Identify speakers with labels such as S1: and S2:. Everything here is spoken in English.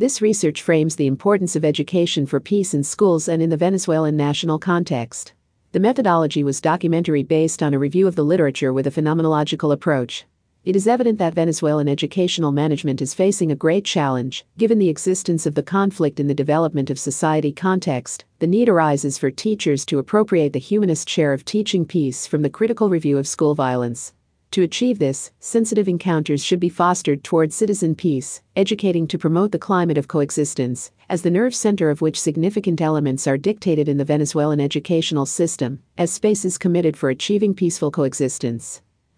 S1: This research frames the importance of education for peace in schools and in the Venezuelan national context. The methodology was documentary based on a review of the literature with a phenomenological approach. It is evident that Venezuelan educational management is facing a great challenge. Given the existence of the conflict in the development of society context, the need arises for teachers to appropriate the humanist share of teaching peace from the critical review of school violence. To achieve this, sensitive encounters should be fostered toward citizen peace, educating to promote the climate of coexistence, as the nerve center of which significant elements are dictated in the Venezuelan educational system, as spaces committed for achieving peaceful coexistence.